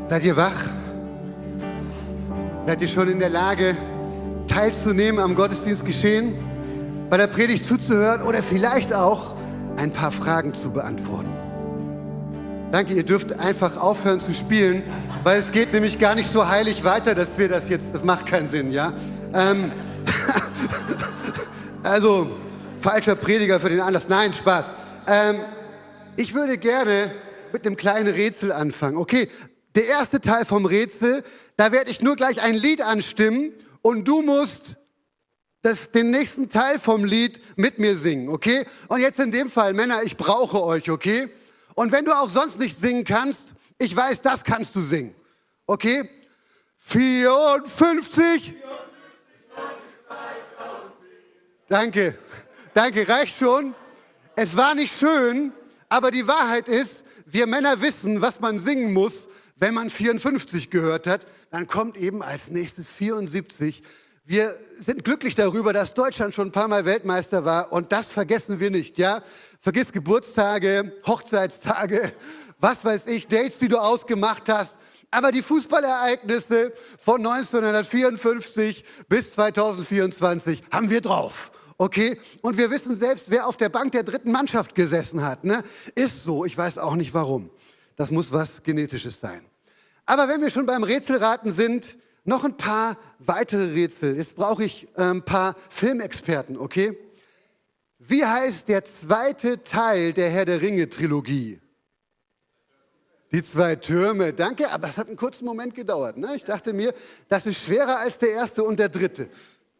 Seid ihr wach? Seid ihr schon in der Lage, teilzunehmen am Gottesdienstgeschehen, bei der Predigt zuzuhören oder vielleicht auch ein paar Fragen zu beantworten? Danke, ihr dürft einfach aufhören zu spielen, weil es geht nämlich gar nicht so heilig weiter, dass wir das jetzt, das macht keinen Sinn, ja? Also, falscher Prediger für den Anlass. Nein, Spaß. Ich würde gerne mit einem kleinen Rätsel anfangen. Okay, der erste Teil vom Rätsel, da werde ich nur gleich ein Lied anstimmen und du musst den nächsten Teil vom Lied mit mir singen, okay? Und jetzt in dem Fall, Männer, ich brauche euch, okay? Und wenn du auch sonst nicht singen kannst, ich weiß, das kannst du singen, okay? 54. Danke, reicht schon. Es war nicht schön, aber die Wahrheit ist, wir Männer wissen, was man singen muss, wenn man 54 gehört hat. Dann kommt eben als nächstes 74. Wir sind glücklich darüber, dass Deutschland schon ein paar Mal Weltmeister war und das vergessen wir nicht, ja? Vergiss Geburtstage, Hochzeitstage, was weiß ich, Dates, die du ausgemacht hast. Aber die Fußballereignisse von 1954 bis 2024 haben wir drauf. Okay, und wir wissen selbst, wer auf der Bank der dritten Mannschaft gesessen hat. Ne? Ist so, ich weiß auch nicht warum. Das muss was Genetisches sein. Aber wenn wir schon beim Rätselraten sind, noch ein paar weitere Rätsel. Jetzt brauche ich ein paar Filmexperten, okay? Wie heißt der zweite Teil der Herr der Ringe-Trilogie? Die zwei Türme, danke, aber es hat einen kurzen Moment gedauert. Ne? Ich dachte mir, das ist schwerer als der erste und der dritte.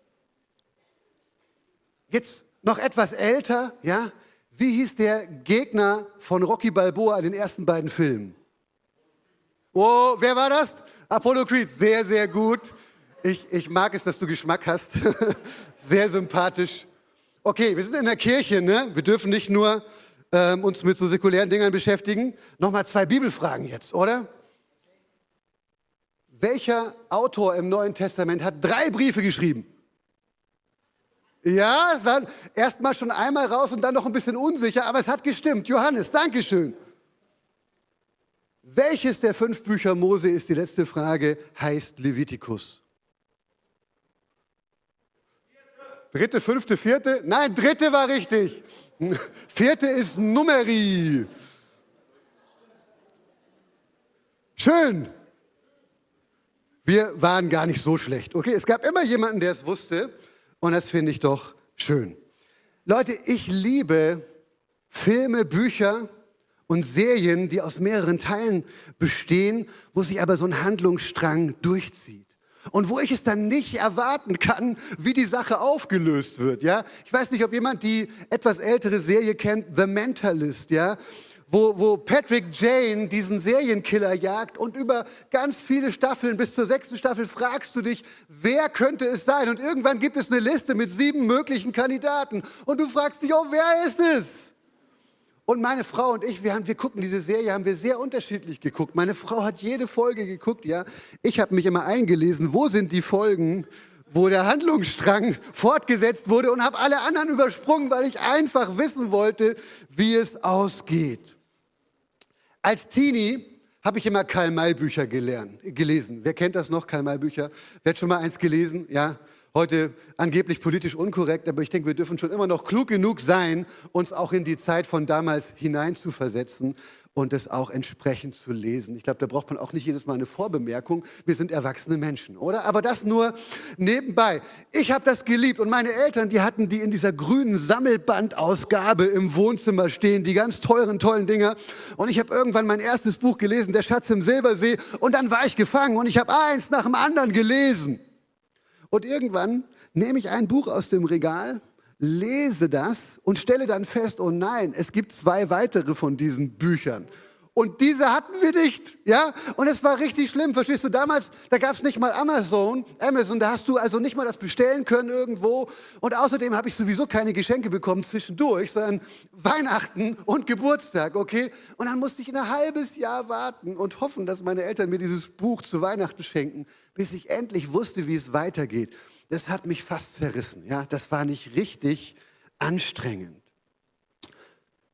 Jetzt noch etwas älter, ja? Wie hieß der Gegner von Rocky Balboa in den ersten beiden Filmen? Oh, wer war das? Apollo Creed, sehr, sehr gut. Ich mag es, dass du Geschmack hast. Sehr sympathisch. Okay, wir sind in der Kirche, ne? Wir dürfen nicht nur uns mit so säkulären Dingern beschäftigen. Nochmal 2 Bibelfragen jetzt, oder? Welcher Autor im Neuen Testament hat 3 Briefe geschrieben? Ja, es war erstmal schon einmal raus und dann noch ein bisschen unsicher, aber es hat gestimmt. Johannes, Dankeschön. Welches der 5 Bücher Mose ist die letzte Frage, heißt Levitikus? 3., 5., 4.? Nein, 3. war richtig. 4. ist Numeri. Schön. Wir waren gar nicht so schlecht. Okay, es gab immer jemanden, der es wusste. Und das finde ich doch schön. Leute, ich liebe Filme, Bücher und Serien, die aus mehreren Teilen bestehen, wo sich aber so ein Handlungsstrang durchzieht. Und wo ich es dann nicht erwarten kann, wie die Sache aufgelöst wird. Ja? Ich weiß nicht, ob jemand die etwas ältere Serie kennt, The Mentalist, ja? Wo Patrick Jane diesen Serienkiller jagt und über ganz viele Staffeln, bis zur 6. Staffel fragst du dich, wer könnte es sein? Und irgendwann gibt es eine Liste mit 7 möglichen Kandidaten und du fragst dich, oh, wer ist es? Und meine Frau und ich, wir gucken diese Serie, haben wir sehr unterschiedlich geguckt. Meine Frau hat jede Folge geguckt, ja. Ich habe mich immer eingelesen, wo sind die Folgen, wo der Handlungsstrang fortgesetzt wurde und habe alle anderen übersprungen, weil ich einfach wissen wollte, wie es ausgeht. Als Teenie habe ich immer Karl-May-Bücher gelesen. Wer kennt das noch, Karl-May-Bücher? Wer hat schon mal eins gelesen? Ja, heute angeblich politisch unkorrekt, aber ich denke, wir dürfen schon immer noch klug genug sein, uns auch in die Zeit von damals hineinzuversetzen und es auch entsprechend zu lesen. Ich glaube, da braucht man auch nicht jedes Mal eine Vorbemerkung. Wir sind erwachsene Menschen, oder? Aber das nur nebenbei. Ich habe das geliebt und meine Eltern, die hatten die in dieser grünen Sammelbandausgabe im Wohnzimmer stehen, die ganz tollen Dinger. Und ich habe irgendwann mein erstes Buch gelesen, Der Schatz im Silbersee. Und dann war ich gefangen und ich habe eins nach dem anderen gelesen. Und irgendwann nehme ich ein Buch aus dem Regal, lese das und stelle dann fest, oh nein, es gibt 2 weitere von diesen Büchern. Und diese hatten wir nicht, ja? Und es war richtig schlimm, verstehst du? Damals, da gab es nicht mal Amazon, da hast du also nicht mal das bestellen können irgendwo. Und außerdem habe ich sowieso keine Geschenke bekommen zwischendurch, sondern Weihnachten und Geburtstag, okay? Und dann musste ich ein halbes Jahr warten und hoffen, dass meine Eltern mir dieses Buch zu Weihnachten schenken, bis ich endlich wusste, wie es weitergeht. Das hat mich fast zerrissen, ja? Das war nicht richtig anstrengend.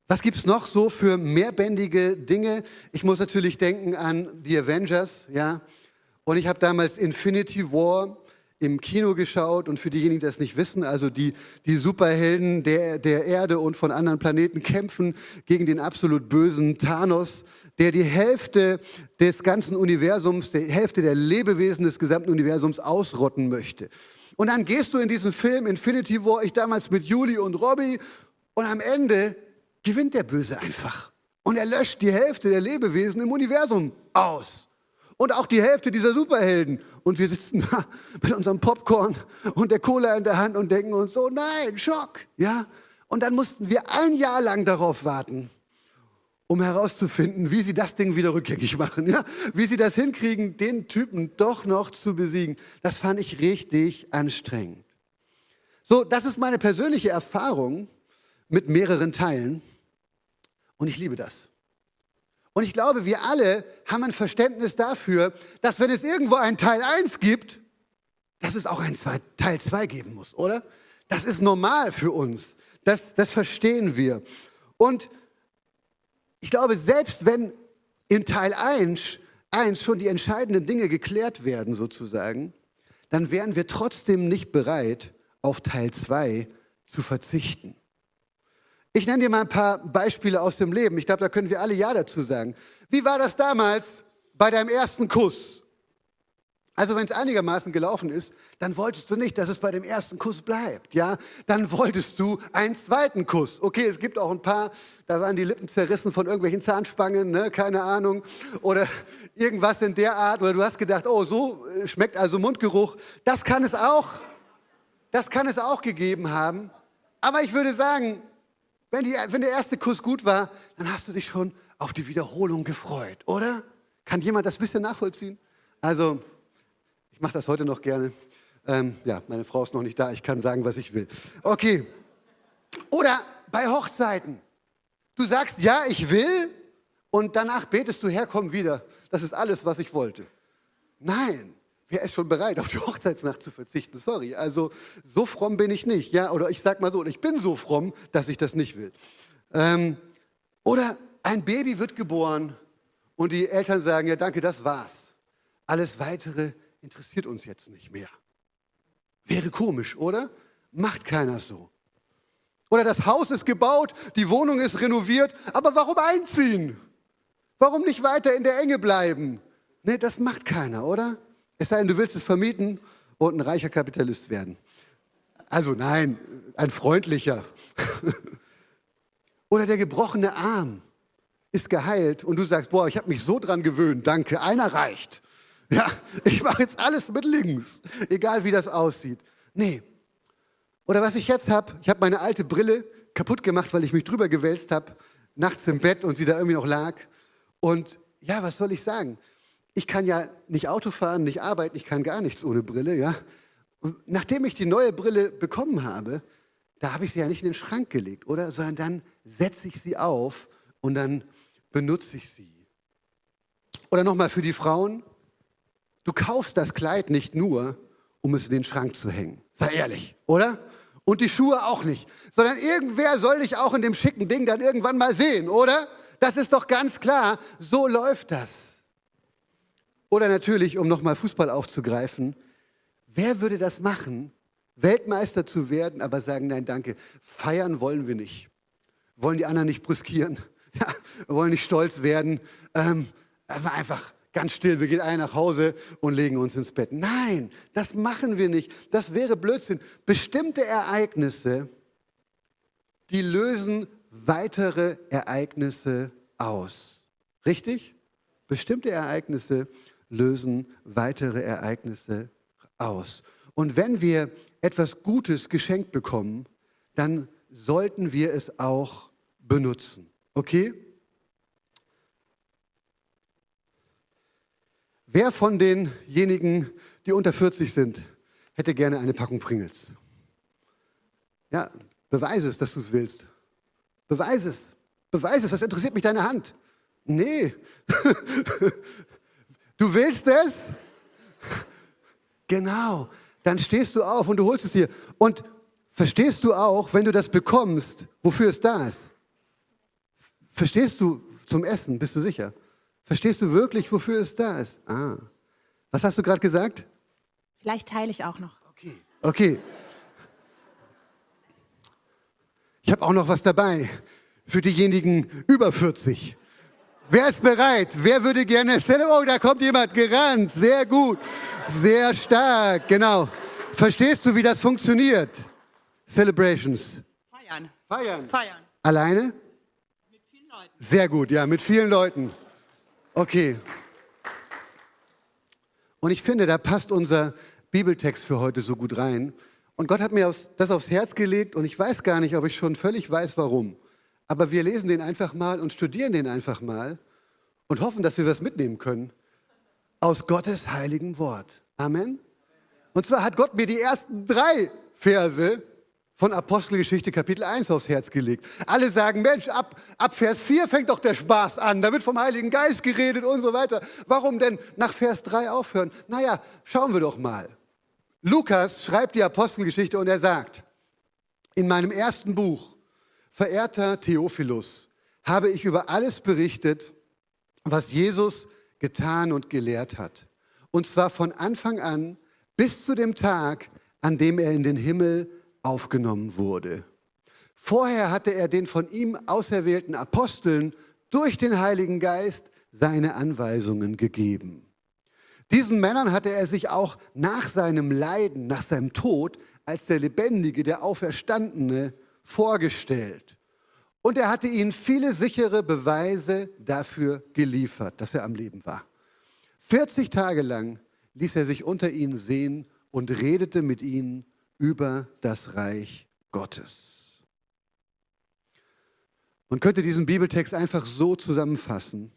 Was gibt es noch so für mehrbändige Dinge? Ich muss natürlich denken an die Avengers, ja. Und ich habe damals Infinity War im Kino geschaut. Und für diejenigen, die das nicht wissen, also die Superhelden der Erde und von anderen Planeten kämpfen gegen den absolut bösen Thanos, der die Hälfte des ganzen Universums, die Hälfte der Lebewesen des gesamten Universums ausrotten möchte. Und dann gehst du in diesen Film Infinity War, ich damals mit Juli und Robbie, und am Ende gewinnt der Böse einfach. Und er löscht die Hälfte der Lebewesen im Universum aus. Und auch die Hälfte dieser Superhelden. Und wir sitzen da mit unserem Popcorn und der Cola in der Hand und denken uns, oh nein, Schock. Ja? Und dann mussten wir ein Jahr lang darauf warten, um herauszufinden, wie sie das Ding wieder rückgängig machen. Ja? Wie sie das hinkriegen, den Typen doch noch zu besiegen. Das fand ich richtig anstrengend. So, das ist meine persönliche Erfahrung mit mehreren Teilen. Und ich liebe das. Und ich glaube, wir alle haben ein Verständnis dafür, dass wenn es irgendwo einen Teil 1 gibt, dass es auch einen Teil 2 geben muss, oder? Das ist normal für uns. Das verstehen wir. Und ich glaube, selbst wenn in Teil 1 schon die entscheidenden Dinge geklärt werden, sozusagen, dann wären wir trotzdem nicht bereit, auf Teil 2 zu verzichten. Ich nenne dir mal ein paar Beispiele aus dem Leben. Ich glaube, da können wir alle Ja dazu sagen. Wie war das damals bei deinem ersten Kuss? Also wenn es einigermaßen gelaufen ist, dann wolltest du nicht, dass es bei dem ersten Kuss bleibt. Ja? Dann wolltest du einen zweiten Kuss. Okay, es gibt auch ein paar, da waren die Lippen zerrissen von irgendwelchen Zahnspangen, ne? Keine Ahnung. Oder irgendwas in der Art. Oder du hast gedacht, oh, so schmeckt also Mundgeruch. Das kann es auch gegeben haben. Aber ich würde sagen, wenn der erste Kuss gut war, dann hast du dich schon auf die Wiederholung gefreut, oder? Kann jemand das ein bisschen nachvollziehen? Also, ich mache das heute noch gerne. Ja, meine Frau ist noch nicht da, ich kann sagen, was ich will. Okay. Oder bei Hochzeiten. Du sagst, ja, ich will, und danach betest du, Herr, komm wieder. Das ist alles, was ich wollte. Nein. Wer ist schon bereit, auf die Hochzeitsnacht zu verzichten? Sorry, also so fromm bin ich nicht. Ja? Oder ich sag mal so, ich bin so fromm, dass ich das nicht will. Oder ein Baby wird geboren und die Eltern sagen, ja danke, das war's. Alles Weitere interessiert uns jetzt nicht mehr. Wäre komisch, oder? Macht keiner so. Oder das Haus ist gebaut, die Wohnung ist renoviert, aber warum einziehen? Warum nicht weiter in der Enge bleiben? Nee, das macht keiner, oder? Es sei denn, du willst es vermieten und ein reicher Kapitalist werden. Also nein, ein freundlicher. Oder der gebrochene Arm ist geheilt und du sagst, boah, ich habe mich so dran gewöhnt, danke, einer reicht. Ja, ich mache jetzt alles mit links, egal wie das aussieht. Nee. Oder was ich jetzt habe, ich habe meine alte Brille kaputt gemacht, weil ich mich drüber gewälzt habe, nachts im Bett und sie da irgendwie noch lag. Und ja, was soll ich sagen? Ich kann ja nicht Auto fahren, nicht arbeiten, ich kann gar nichts ohne Brille, ja. Und nachdem ich die neue Brille bekommen habe, da habe ich sie ja nicht in den Schrank gelegt, oder? Sondern dann setze ich sie auf und dann benutze ich sie. Oder nochmal für die Frauen, du kaufst das Kleid nicht nur, um es in den Schrank zu hängen. Sei ehrlich, oder? Und die Schuhe auch nicht. Sondern irgendwer soll dich auch in dem schicken Ding dann irgendwann mal sehen, oder? Das ist doch ganz klar, so läuft das. Oder natürlich, um nochmal Fußball aufzugreifen, wer würde das machen, Weltmeister zu werden, aber sagen, nein, danke, feiern wollen wir nicht. Wollen die anderen nicht brüskieren, ja, wir wollen nicht stolz werden, einfach ganz still, wir gehen alle nach Hause und legen uns ins Bett. Nein, das machen wir nicht, das wäre Blödsinn. Bestimmte Ereignisse, die lösen weitere Ereignisse aus. Richtig? Bestimmte Ereignisse lösen weitere Ereignisse aus. Und wenn wir etwas Gutes geschenkt bekommen, dann sollten wir es auch benutzen. Okay? Wer von denjenigen, die unter 40 sind, hätte gerne eine Packung Pringles? Ja, beweise es, dass du es willst. Beweise es. Beweise es, was interessiert mich deine Hand? Nee. Du willst es? Genau. Dann stehst du auf und du holst es dir. Und verstehst du auch, wenn du das bekommst, wofür es da ist? Verstehst du zum Essen? Bist du sicher? Verstehst du wirklich, wofür es da ist? Was hast du gerade gesagt? Vielleicht teile ich auch noch. Okay. Ich habe auch noch was dabei für diejenigen über 40. Wer ist bereit? Wer würde gerne... Oh, da kommt jemand gerannt. Sehr gut. Sehr stark. Genau. Verstehst du, wie das funktioniert? Celebrations. Feiern. Alleine? Mit vielen Leuten. Sehr gut, ja, mit vielen Leuten. Okay. Und ich finde, da passt unser Bibeltext für heute so gut rein. Und Gott hat mir das aufs Herz gelegt und ich weiß gar nicht, ob ich schon völlig weiß, warum. Aber wir lesen den einfach mal und studieren den einfach mal und hoffen, dass wir was mitnehmen können aus Gottes heiligem Wort. Amen. Und zwar hat Gott mir die ersten 3 Verse von Apostelgeschichte Kapitel 1 aufs Herz gelegt. Alle sagen, Mensch, ab Vers 4 fängt doch der Spaß an. Da wird vom Heiligen Geist geredet und so weiter. Warum denn nach Vers 3 aufhören? Naja, schauen wir doch mal. Lukas schreibt die Apostelgeschichte und er sagt, in meinem ersten Buch, verehrter Theophilus, habe ich über alles berichtet, was Jesus getan und gelehrt hat. Und zwar von Anfang an bis zu dem Tag, an dem er in den Himmel aufgenommen wurde. Vorher hatte er den von ihm auserwählten Aposteln durch den Heiligen Geist seine Anweisungen gegeben. Diesen Männern hatte er sich auch nach seinem Leiden, nach seinem Tod, als der Lebendige, der Auferstandene vorgestellt. Und er hatte ihnen viele sichere Beweise dafür geliefert, dass er am Leben war. 40 Tage lang ließ er sich unter ihnen sehen und redete mit ihnen über das Reich Gottes. Man könnte diesen Bibeltext einfach so zusammenfassen.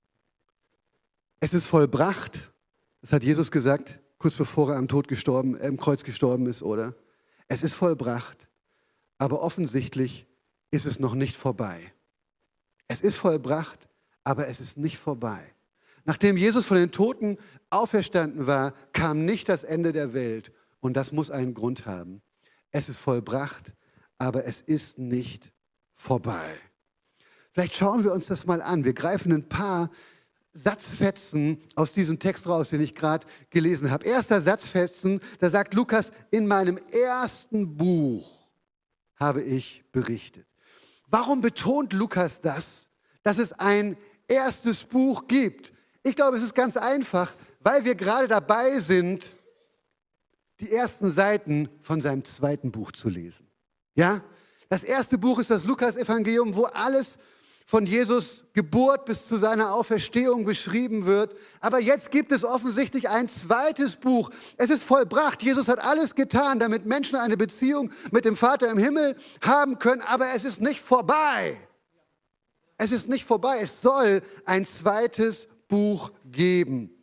Es ist vollbracht, das hat Jesus gesagt, kurz bevor er am Kreuz gestorben ist, oder? Es ist vollbracht, aber offensichtlich ist es noch nicht vorbei. Es ist vollbracht, aber es ist nicht vorbei. Nachdem Jesus von den Toten auferstanden war, kam nicht das Ende der Welt. Und das muss einen Grund haben. Es ist vollbracht, aber es ist nicht vorbei. Vielleicht schauen wir uns das mal an. Wir greifen ein paar Satzfetzen aus diesem Text raus, den ich gerade gelesen habe. Erster Satzfetzen, da sagt Lukas, in meinem ersten Buch habe ich berichtet. Warum betont Lukas das, dass es ein erstes Buch gibt? Ich glaube, es ist ganz einfach, weil wir gerade dabei sind, die ersten Seiten von seinem zweiten Buch zu lesen. Ja? Das erste Buch ist das Lukas-Evangelium, wo alles von Jesus Geburt bis zu seiner Auferstehung beschrieben wird. Aber jetzt gibt es offensichtlich ein zweites Buch. Es ist vollbracht. Jesus hat alles getan, damit Menschen eine Beziehung mit dem Vater im Himmel haben können. Aber es ist nicht vorbei. Es ist nicht vorbei. Es soll ein zweites Buch geben.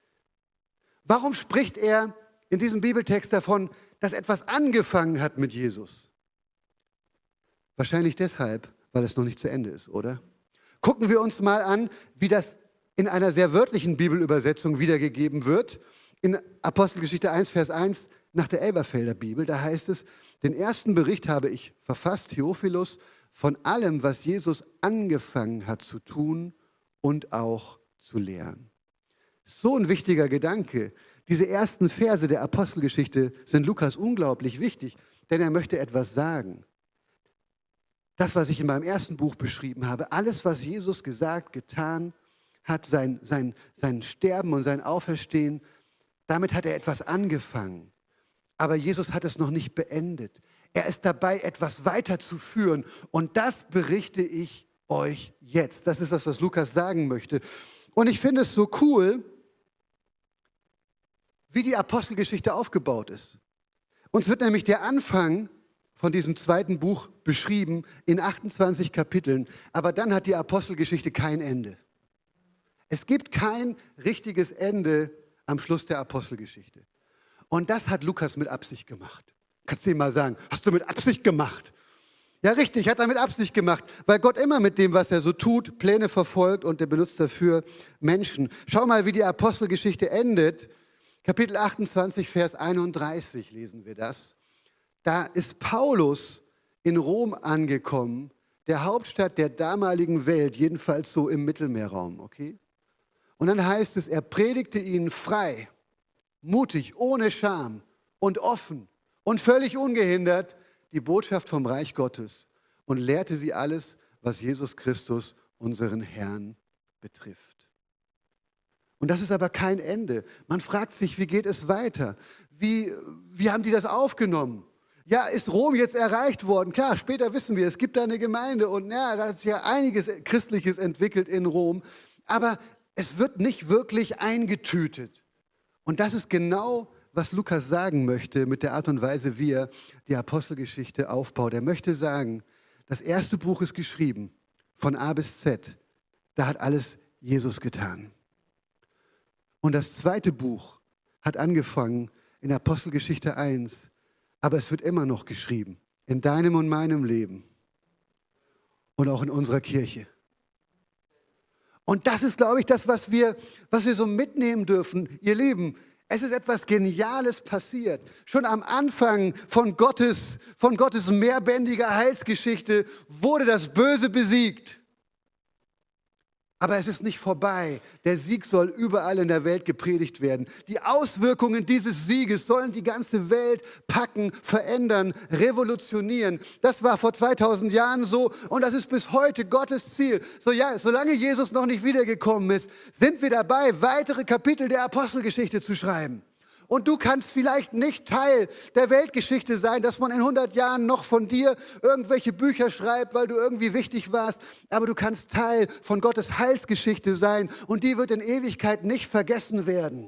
Warum spricht er in diesem Bibeltext davon, dass etwas angefangen hat mit Jesus? Wahrscheinlich deshalb, weil es noch nicht zu Ende ist, oder? Gucken wir uns mal an, wie das in einer sehr wörtlichen Bibelübersetzung wiedergegeben wird. In Apostelgeschichte 1, Vers 1 nach der Elberfelder Bibel, da heißt es, den ersten Bericht habe ich verfasst, Theophilus, von allem, was Jesus angefangen hat zu tun und auch zu lehren. So ein wichtiger Gedanke. Diese ersten Verse der Apostelgeschichte sind Lukas unglaublich wichtig, denn er möchte etwas sagen. Das, was ich in meinem ersten Buch beschrieben habe, alles, was Jesus gesagt, getan hat, sein Sterben und sein Auferstehen, damit hat er etwas angefangen. Aber Jesus hat es noch nicht beendet. Er ist dabei, etwas weiterzuführen. Und das berichte ich euch jetzt. Das ist das, was Lukas sagen möchte. Und ich finde es so cool, wie die Apostelgeschichte aufgebaut ist. Uns wird nämlich der Anfang von diesem zweiten Buch beschrieben in 28 Kapiteln. Aber dann hat die Apostelgeschichte kein Ende. Es gibt kein richtiges Ende am Schluss der Apostelgeschichte. Und das hat Lukas mit Absicht gemacht. Kannst du ihm mal sagen, hast du mit Absicht gemacht? Ja, richtig, hat er mit Absicht gemacht, weil Gott immer mit dem, was er so tut, Pläne verfolgt und er benutzt dafür Menschen. Schau mal, wie die Apostelgeschichte endet. Kapitel 28, Vers 31 lesen wir das. Da ist Paulus in Rom angekommen, der Hauptstadt der damaligen Welt, jedenfalls so im Mittelmeerraum, okay? Und dann heißt es, er predigte ihnen frei, mutig, ohne Scham und offen und völlig ungehindert die Botschaft vom Reich Gottes und lehrte sie alles, was Jesus Christus, unseren Herrn, betrifft. Und das ist aber kein Ende. Man fragt sich, wie geht es weiter? Wie haben die das aufgenommen? Ja, ist Rom jetzt erreicht worden? Klar, später wissen wir, es gibt da eine Gemeinde und ja, da ist ja einiges Christliches entwickelt in Rom. Aber es wird nicht wirklich eingetütet. Und das ist genau, was Lukas sagen möchte mit der Art und Weise, wie er die Apostelgeschichte aufbaut. Er möchte sagen, das erste Buch ist geschrieben, von A bis Z. Da hat alles Jesus getan. Und das zweite Buch hat angefangen in Apostelgeschichte 1, aber es wird immer noch geschrieben, in deinem und meinem Leben und auch in unserer Kirche. Und das ist, glaube ich, das, was wir so mitnehmen dürfen. Ihr Lieben, es ist etwas Geniales passiert. Schon am Anfang von Gottes mehrbändiger Heilsgeschichte wurde das Böse besiegt. Aber es ist nicht vorbei. Der Sieg soll überall in der Welt gepredigt werden. Die Auswirkungen dieses Sieges sollen die ganze Welt packen, verändern, revolutionieren. Das war vor 2000 Jahren so und das ist bis heute Gottes Ziel. So, ja, solange Jesus noch nicht wiedergekommen ist, sind wir dabei, weitere Kapitel der Apostelgeschichte zu schreiben. Und du kannst vielleicht nicht Teil der Weltgeschichte sein, dass man in 100 Jahren noch von dir irgendwelche Bücher schreibt, weil du irgendwie wichtig warst. Aber du kannst Teil von Gottes Heilsgeschichte sein und die wird in Ewigkeit nicht vergessen werden.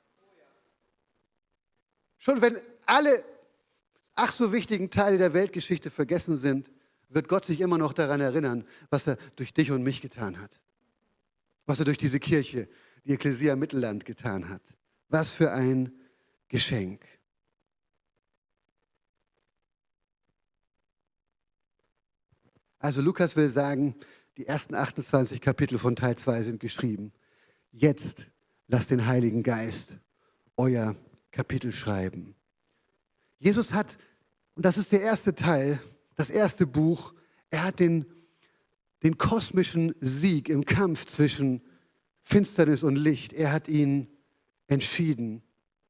Schon wenn alle ach so wichtigen Teile der Weltgeschichte vergessen sind, wird Gott sich immer noch daran erinnern, was er durch dich und mich getan hat. Was er durch diese Kirche, die Ekklesia Mittelland, getan hat. Was für ein Geschenk. Also Lukas will sagen, die ersten 28 Kapitel von Teil 2 sind geschrieben. Jetzt lasst den Heiligen Geist euer Kapitel schreiben. Jesus hat, und das ist der erste Teil, das erste Buch, er hat den kosmischen Sieg im Kampf zwischen Finsternis und Licht, er hat ihn entschieden.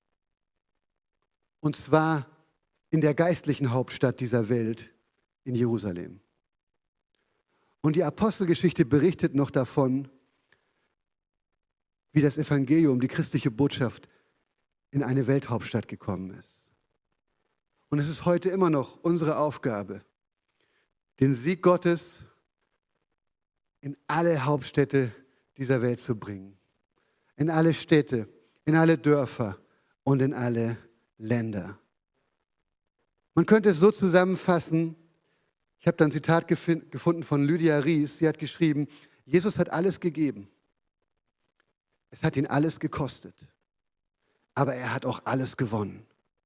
Und zwar in der geistlichen Hauptstadt dieser Welt, in Jerusalem. Und die Apostelgeschichte berichtet noch davon, wie das Evangelium, die christliche Botschaft, in eine Welthauptstadt gekommen ist. Und es ist heute immer noch unsere Aufgabe, den Sieg Gottes in alle Hauptstädte dieser Welt zu bringen. In alle Städte, in alle Dörfer und in alle Länder. Man könnte es so zusammenfassen, ich habe da ein Zitat gefunden von Lydia Ries, sie hat geschrieben, Jesus hat alles gegeben. Es hat ihn alles gekostet, aber er hat auch alles gewonnen.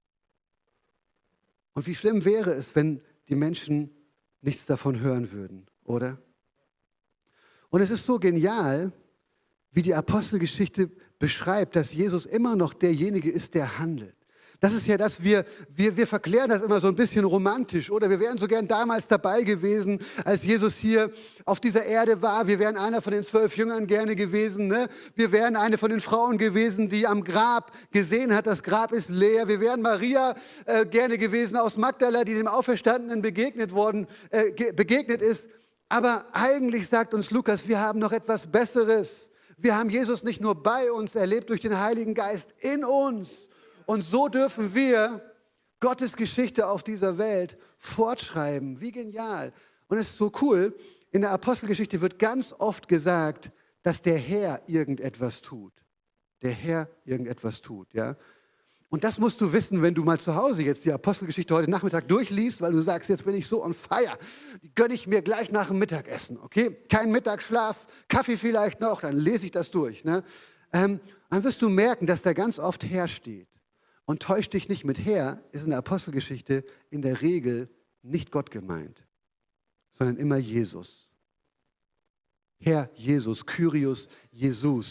Und wie schlimm wäre es, wenn die Menschen nichts davon hören würden, oder? Und es ist so genial, wie die Apostelgeschichte beschreibt, dass Jesus immer noch derjenige ist, der handelt. Das ist ja das, wir verklären das immer so ein bisschen romantisch, oder? Wir wären so gern damals dabei gewesen, als Jesus hier auf dieser Erde war. Wir wären einer von den 12 Jüngern gerne gewesen. Ne? Wir wären eine von den Frauen gewesen, die am Grab gesehen hat, das Grab ist leer. Wir wären Maria gerne gewesen aus Magdala, die dem Auferstandenen begegnet ist. Aber eigentlich sagt uns Lukas, wir haben noch etwas Besseres. Wir haben Jesus nicht nur bei uns erlebt, durch den Heiligen Geist in uns. Und so dürfen wir Gottes Geschichte auf dieser Welt fortschreiben. Wie genial. Und es ist so cool, in der Apostelgeschichte wird ganz oft gesagt, dass der Herr irgendetwas tut. Der Herr irgendetwas tut, ja. Und das musst du wissen, wenn du mal zu Hause jetzt die Apostelgeschichte heute Nachmittag durchliest, weil du sagst, jetzt bin ich so on fire. Die gönne ich mir gleich nach dem Mittagessen, okay? Kein Mittagsschlaf, Kaffee vielleicht noch, dann lese ich das durch. Ne? Dann wirst du merken, dass da ganz oft Herr steht. Und täusch dich nicht mit Herr, ist in der Apostelgeschichte in der Regel nicht Gott gemeint, sondern immer Jesus. Herr Jesus, Kyrios Jesus.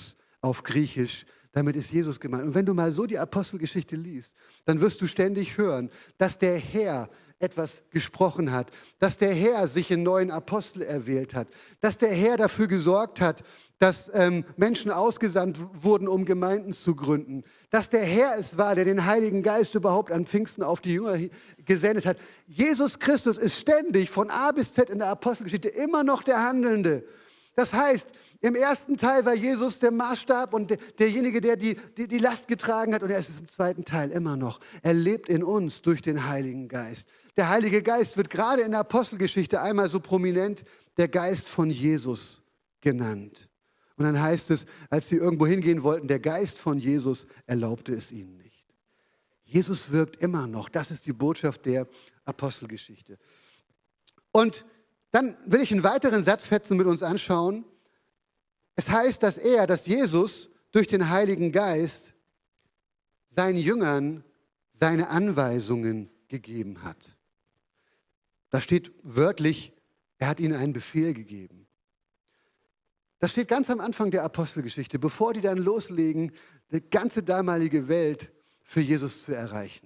auf Griechisch. Damit ist Jesus gemeint. Und wenn du mal so die Apostelgeschichte liest, dann wirst du ständig hören, dass der Herr etwas gesprochen hat, dass der Herr sich einen neuen Apostel erwählt hat, dass der Herr dafür gesorgt hat, dass Menschen ausgesandt wurden, um Gemeinden zu gründen, dass der Herr es war, der den Heiligen Geist überhaupt an Pfingsten auf die Jünger gesendet hat. Jesus Christus ist ständig von A bis Z in der Apostelgeschichte immer noch der Handelnde. Das heißt, im ersten Teil war Jesus der Maßstab und derjenige, der die Last getragen hat. Und er ist es im zweiten Teil immer noch. Er lebt in uns durch den Heiligen Geist. Der Heilige Geist wird gerade in der Apostelgeschichte einmal so prominent der Geist von Jesus genannt. Und dann heißt es, als sie irgendwo hingehen wollten, der Geist von Jesus erlaubte es ihnen nicht. Jesus wirkt immer noch. Das ist die Botschaft der Apostelgeschichte. Und dann will ich einen weiteren Satzfetzen mit uns anschauen. Es heißt, dass Jesus durch den Heiligen Geist seinen Jüngern seine Anweisungen gegeben hat. Da steht wörtlich, er hat ihnen einen Befehl gegeben. Das steht ganz am Anfang der Apostelgeschichte, bevor die dann loslegen, die ganze damalige Welt für Jesus zu erreichen.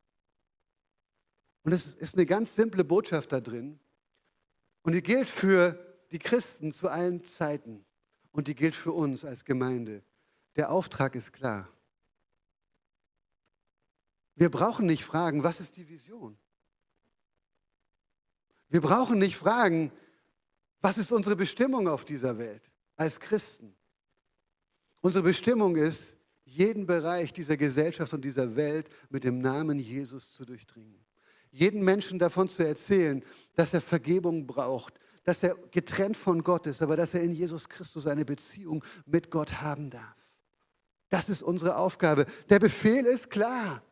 Und es ist eine ganz simple Botschaft da drin. Und die gilt für die Christen zu allen Zeiten. Und die gilt für uns als Gemeinde. Der Auftrag ist klar. Wir brauchen nicht fragen, was ist die Vision? Wir brauchen nicht fragen, was ist unsere Bestimmung auf dieser Welt als Christen? Unsere Bestimmung ist, jeden Bereich dieser Gesellschaft und dieser Welt mit dem Namen Jesus zu durchdringen. Jeden Menschen davon zu erzählen, dass er Vergebung braucht, dass er getrennt von Gott ist, aber dass er in Jesus Christus eine Beziehung mit Gott haben darf. Das ist unsere Aufgabe. Der Befehl ist klar.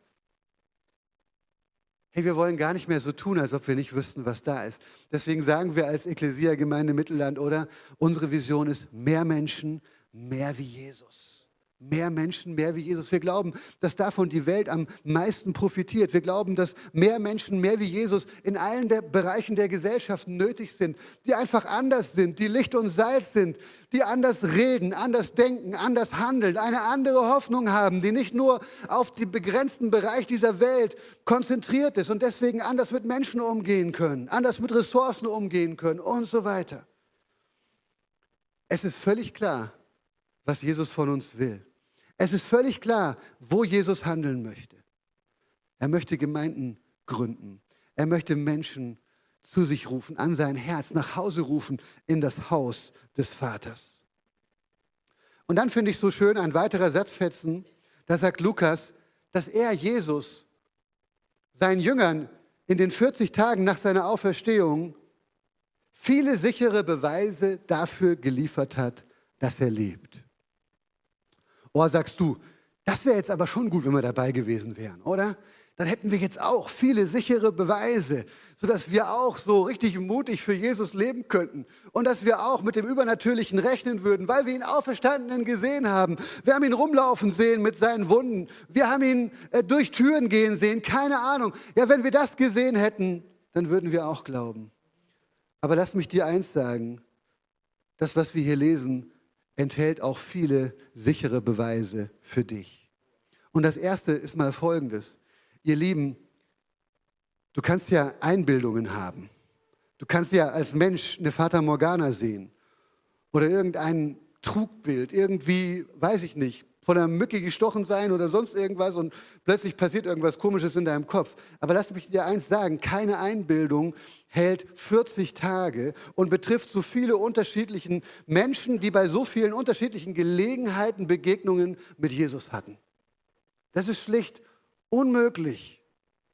Hey, wir wollen gar nicht mehr so tun, als ob wir nicht wüssten, was da ist. Deswegen sagen wir als Ekklesia-Gemeinde Mittelland, oder? Unsere Vision ist mehr Menschen, mehr wie Jesus. Mehr Menschen, mehr wie Jesus. Wir glauben, dass davon die Welt am meisten profitiert. Wir glauben, dass mehr Menschen, mehr wie Jesus in allen der Bereichen der Gesellschaft nötig sind, die einfach anders sind, die Licht und Salz sind, die anders reden, anders denken, anders handeln, eine andere Hoffnung haben, die nicht nur auf den begrenzten Bereich dieser Welt konzentriert ist und deswegen anders mit Menschen umgehen können, anders mit Ressourcen umgehen können und so weiter. Es ist völlig klar, was Jesus von uns will. Es ist völlig klar, wo Jesus handeln möchte. Er möchte Gemeinden gründen. Er möchte Menschen zu sich rufen, an sein Herz, nach Hause rufen, in das Haus des Vaters. Und dann finde ich so schön ein weiterer Satzfetzen, da sagt Lukas, dass er, Jesus, seinen Jüngern in den 40 Tagen nach seiner Auferstehung viele sichere Beweise dafür geliefert hat, dass er lebt. Oh, sagst du, das wäre jetzt aber schon gut, wenn wir dabei gewesen wären, oder? Dann hätten wir jetzt auch viele sichere Beweise, sodass wir auch so richtig mutig für Jesus leben könnten und dass wir auch mit dem Übernatürlichen rechnen würden, weil wir ihn Auferstandenen gesehen haben. Wir haben ihn rumlaufen sehen mit seinen Wunden. Wir haben ihn durch Türen gehen sehen, keine Ahnung. Ja, wenn wir das gesehen hätten, dann würden wir auch glauben. Aber lass mich dir eins sagen, das, was wir hier lesen, enthält auch viele sichere Beweise für dich. Und das erste ist mal Folgendes. Ihr Lieben, du kannst ja Einbildungen haben. Du kannst ja als Mensch eine Fata Morgana sehen oder irgendein Trugbild, irgendwie, weiß ich nicht, von einer Mücke gestochen sein oder sonst irgendwas und plötzlich passiert irgendwas Komisches in deinem Kopf. Aber lass mich dir eins sagen, keine Einbildung hält 40 Tage und betrifft so viele unterschiedliche Menschen, die bei so vielen unterschiedlichen Gelegenheiten Begegnungen mit Jesus hatten. Das ist schlicht unmöglich.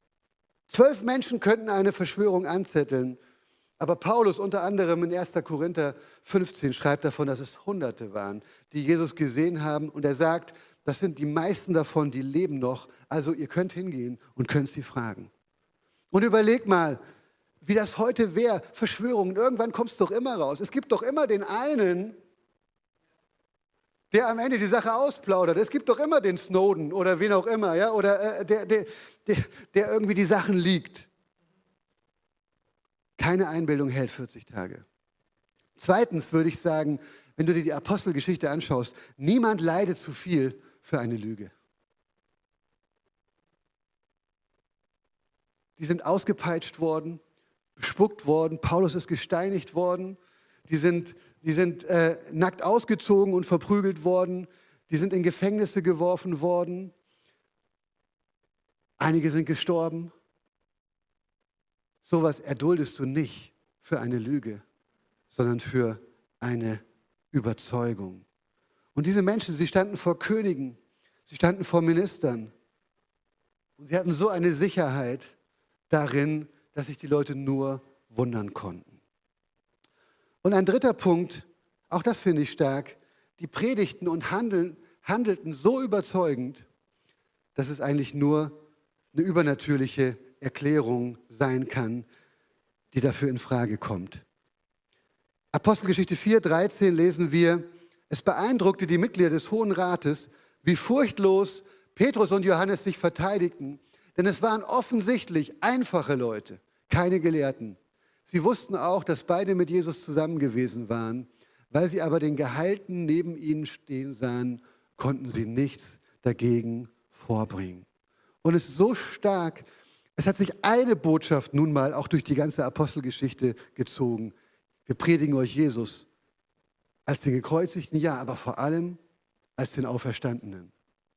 12 Menschen könnten eine Verschwörung anzetteln, aber Paulus unter anderem in 1. Korinther 15 schreibt davon, dass es Hunderte waren, die Jesus gesehen haben. Und er sagt, das sind die meisten davon, die leben noch. Also ihr könnt hingehen und könnt sie fragen. Und überleg mal, wie das heute wäre, Verschwörungen. Irgendwann kommt es doch immer raus. Es gibt doch immer den einen, der am Ende die Sache ausplaudert. Es gibt doch immer den Snowden oder wen auch immer, ja? Oder der irgendwie die Sachen liegt. Keine Einbildung hält 40 Tage. Zweitens würde ich sagen, wenn du dir die Apostelgeschichte anschaust, niemand leidet zu viel für eine Lüge. Die sind ausgepeitscht worden, bespuckt worden, Paulus ist gesteinigt worden, die sind nackt ausgezogen und verprügelt worden, die sind in Gefängnisse geworfen worden, einige sind gestorben. Sowas erduldest du nicht für eine Lüge, sondern für eine Überzeugung. Und diese Menschen, sie standen vor Königen, sie standen vor Ministern und sie hatten so eine Sicherheit darin, dass sich die Leute nur wundern konnten. Und ein dritter Punkt, auch das finde ich stark, die predigten und handelten so überzeugend, dass es eigentlich nur eine übernatürliche Erklärung sein kann, die dafür in Frage kommt. Apostelgeschichte 4,13 lesen wir, es beeindruckte die Mitglieder des Hohen Rates, wie furchtlos Petrus und Johannes sich verteidigten, denn es waren offensichtlich einfache Leute, keine Gelehrten. Sie wussten auch, dass beide mit Jesus zusammen gewesen waren. Weil sie aber den Geheilten neben ihnen stehen sahen, konnten sie nichts dagegen vorbringen. Und es ist so stark, es hat sich eine Botschaft nun mal auch durch die ganze Apostelgeschichte gezogen. Wir predigen euch Jesus als den Gekreuzigten, ja, aber vor allem als den Auferstandenen.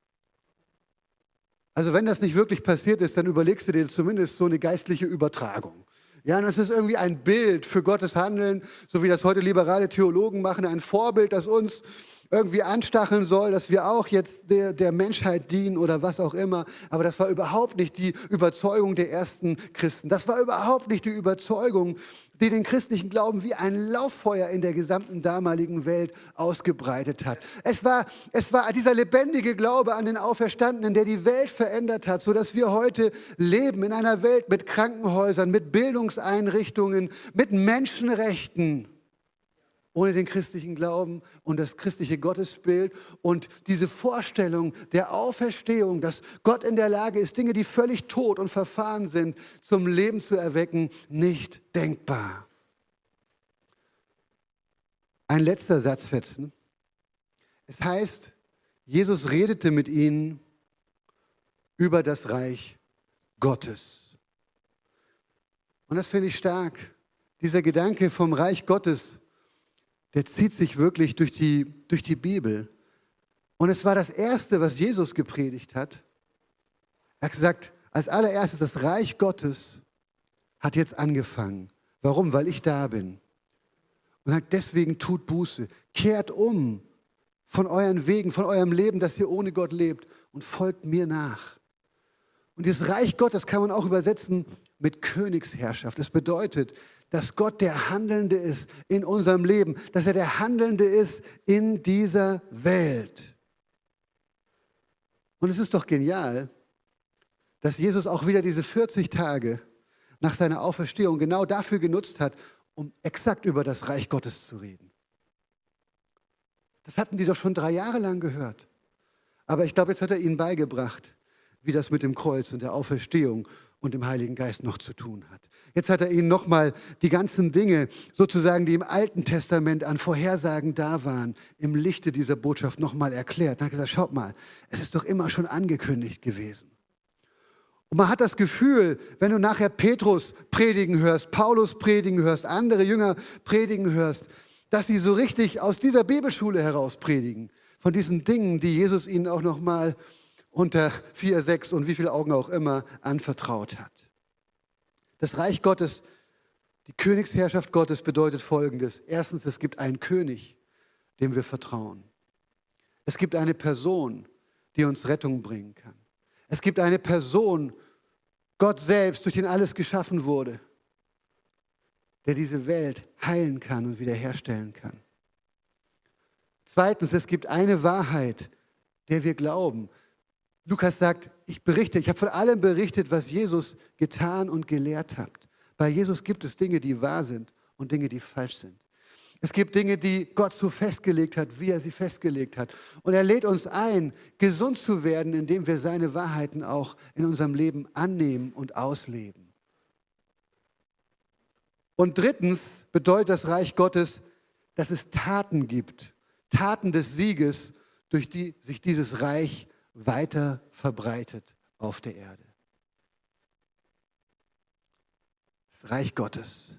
Also wenn das nicht wirklich passiert ist, dann überlegst du dir zumindest so eine geistliche Übertragung. Ja, und das ist irgendwie ein Bild für Gottes Handeln, so wie das heute liberale Theologen machen, ein Vorbild, das uns irgendwie anstacheln soll, dass wir auch jetzt der Menschheit dienen oder was auch immer. Aber das war überhaupt nicht die Überzeugung der ersten Christen. Das war überhaupt nicht die Überzeugung, die den christlichen Glauben wie ein Lauffeuer in der gesamten damaligen Welt ausgebreitet hat. Es war dieser lebendige Glaube an den Auferstandenen, der die Welt verändert hat, sodass wir heute leben in einer Welt mit Krankenhäusern, mit Bildungseinrichtungen, mit Menschenrechten. Ohne den christlichen Glauben und das christliche Gottesbild und diese Vorstellung der Auferstehung, dass Gott in der Lage ist, Dinge, die völlig tot und verfahren sind, zum Leben zu erwecken, nicht denkbar. Ein letzter Satzfetzen. Es heißt, Jesus redete mit ihnen über das Reich Gottes. Und das finde ich stark. Dieser Gedanke vom Reich Gottes, der zieht sich wirklich durch die Bibel. Und es war das Erste, was Jesus gepredigt hat. Er hat gesagt, als allererstes, das Reich Gottes hat jetzt angefangen. Warum? Weil ich da bin. Und sagt, deswegen tut Buße. Kehrt um von euren Wegen, von eurem Leben, das ihr ohne Gott lebt und folgt mir nach. Und dieses Reich Gottes kann man auch übersetzen mit Königsherrschaft. Das bedeutet, dass Gott der Handelnde ist in unserem Leben, dass er der Handelnde ist in dieser Welt. Und es ist doch genial, dass Jesus auch wieder diese 40 Tage nach seiner Auferstehung genau dafür genutzt hat, um exakt über das Reich Gottes zu reden. Das hatten die doch schon 3 Jahre lang gehört. Aber ich glaube, jetzt hat er ihnen beigebracht, wie das mit dem Kreuz und der Auferstehung und dem Heiligen Geist noch zu tun hat. Jetzt hat er ihnen nochmal die ganzen Dinge, sozusagen, die im Alten Testament an Vorhersagen da waren, im Lichte dieser Botschaft nochmal erklärt. Er hat gesagt, schaut mal, es ist doch immer schon angekündigt gewesen. Und man hat das Gefühl, wenn du nachher Petrus predigen hörst, Paulus predigen hörst, andere Jünger predigen hörst, dass sie so richtig aus dieser Bibelschule heraus predigen, von diesen Dingen, die Jesus ihnen auch nochmal unter 4, 6 und wie viele Augen auch immer anvertraut hat. Das Reich Gottes, die Königsherrschaft Gottes bedeutet Folgendes. Erstens, es gibt einen König, dem wir vertrauen. Es gibt eine Person, die uns Rettung bringen kann. Es gibt eine Person, Gott selbst, durch den alles geschaffen wurde, der diese Welt heilen kann und wiederherstellen kann. Zweitens, es gibt eine Wahrheit, der wir glauben. Lukas sagt, ich habe von allem berichtet, was Jesus getan und gelehrt hat. Bei Jesus gibt es Dinge, die wahr sind und Dinge, die falsch sind. Es gibt Dinge, die Gott so festgelegt hat, wie er sie festgelegt hat. Und er lädt uns ein, gesund zu werden, indem wir seine Wahrheiten auch in unserem Leben annehmen und ausleben. Und drittens bedeutet das Reich Gottes, dass es Taten gibt, Taten des Sieges, durch die sich dieses Reich weiter verbreitet auf der Erde. Das Reich Gottes.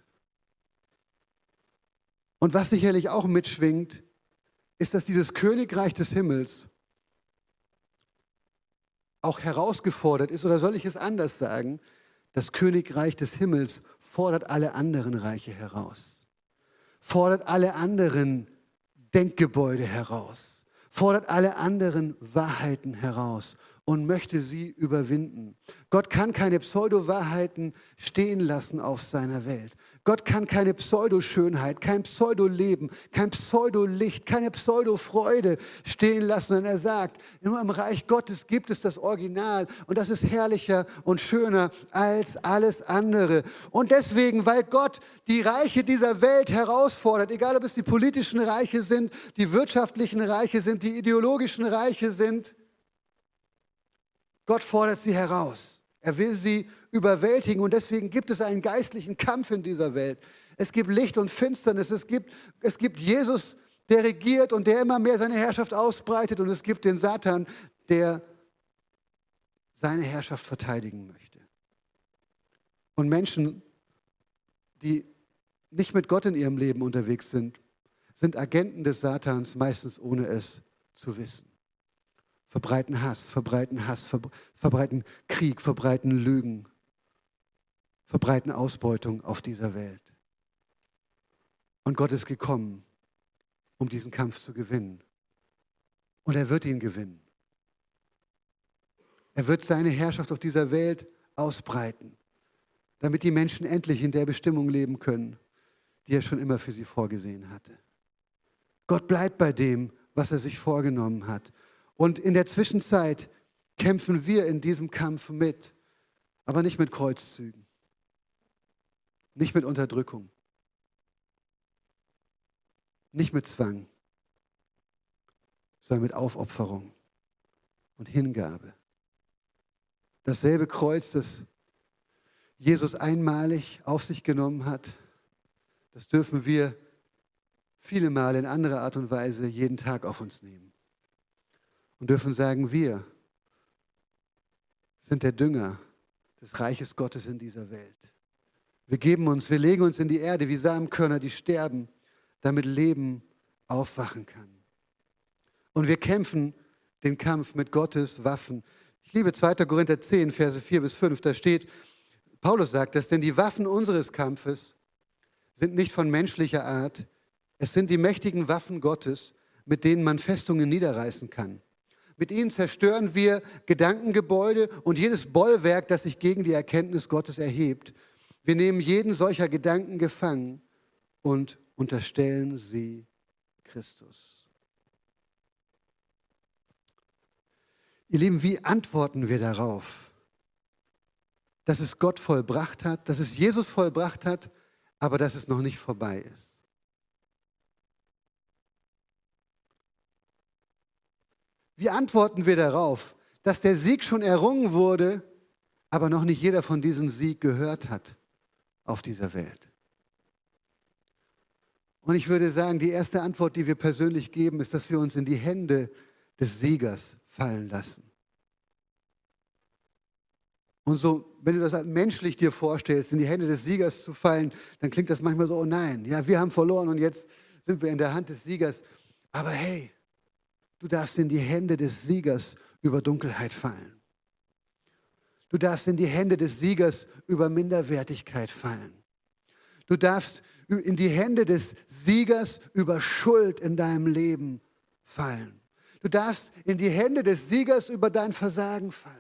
Und was sicherlich auch mitschwingt, ist, dass dieses Königreich des Himmels auch herausgefordert ist, oder soll ich es anders sagen? Das Königreich des Himmels fordert alle anderen Reiche heraus, fordert alle anderen Denkgebäude heraus, fordert alle anderen Wahrheiten heraus und möchte sie überwinden. Gott kann keine Pseudo-Wahrheiten stehen lassen auf seiner Welt. Gott kann keine Pseudo-Schönheit, kein Pseudo-Leben, kein Pseudo-Licht, keine Pseudo-Freude stehen lassen. Und er sagt, nur im Reich Gottes gibt es das Original und das ist herrlicher und schöner als alles andere. Und deswegen, weil Gott die Reiche dieser Welt herausfordert, egal ob es die politischen Reiche sind, die wirtschaftlichen Reiche sind, die ideologischen Reiche sind, Gott fordert sie heraus. Er will sie überwältigen und deswegen gibt es einen geistlichen Kampf in dieser Welt. Es gibt Licht und Finsternis, es gibt Jesus, der regiert und der immer mehr seine Herrschaft ausbreitet und es gibt den Satan, der seine Herrschaft verteidigen möchte. Und Menschen, die nicht mit Gott in ihrem Leben unterwegs sind, sind Agenten des Satans, meistens ohne es zu wissen. Verbreiten Hass, verbreiten Krieg, verbreiten Lügen, verbreiten Ausbeutung auf dieser Welt. Und Gott ist gekommen, um diesen Kampf zu gewinnen. Und er wird ihn gewinnen. Er wird seine Herrschaft auf dieser Welt ausbreiten, damit die Menschen endlich in der Bestimmung leben können, die er schon immer für sie vorgesehen hatte. Gott bleibt bei dem, was er sich vorgenommen hat. Und in der Zwischenzeit kämpfen wir in diesem Kampf mit, aber nicht mit Kreuzzügen, nicht mit Unterdrückung, nicht mit Zwang, sondern mit Aufopferung und Hingabe. Dasselbe Kreuz, das Jesus einmalig auf sich genommen hat, das dürfen wir viele Male in anderer Art und Weise jeden Tag auf uns nehmen. Und dürfen sagen, wir sind der Dünger des Reiches Gottes in dieser Welt. Wir legen uns in die Erde wie Samenkörner, die sterben, damit Leben aufwachen kann. Und wir kämpfen den Kampf mit Gottes Waffen. Ich liebe 2. Korinther 10, Verse 4 bis 5, da steht, Paulus sagt das, denn die Waffen unseres Kampfes sind nicht von menschlicher Art, es sind die mächtigen Waffen Gottes, mit denen man Festungen niederreißen kann. Mit ihnen zerstören wir Gedankengebäude und jedes Bollwerk, das sich gegen die Erkenntnis Gottes erhebt. Wir nehmen jeden solcher Gedanken gefangen und unterstellen sie Christus. Ihr Lieben, wie antworten wir darauf, dass es Gott vollbracht hat, dass es Jesus vollbracht hat, aber dass es noch nicht vorbei ist? Wie antworten wir darauf, dass der Sieg schon errungen wurde, aber noch nicht jeder von diesem Sieg gehört hat auf dieser Welt? Und ich würde sagen, die erste Antwort, die wir persönlich geben, ist, dass wir uns in die Hände des Siegers fallen lassen. Und so, wenn du das menschlich dir vorstellst, in die Hände des Siegers zu fallen, dann klingt das manchmal so, oh nein, ja, wir haben verloren und jetzt sind wir in der Hand des Siegers. Aber hey, du darfst in die Hände des Siegers über Dunkelheit fallen. Du darfst in die Hände des Siegers über Minderwertigkeit fallen. Du darfst in die Hände des Siegers über Schuld in deinem Leben fallen. Du darfst in die Hände des Siegers über dein Versagen fallen.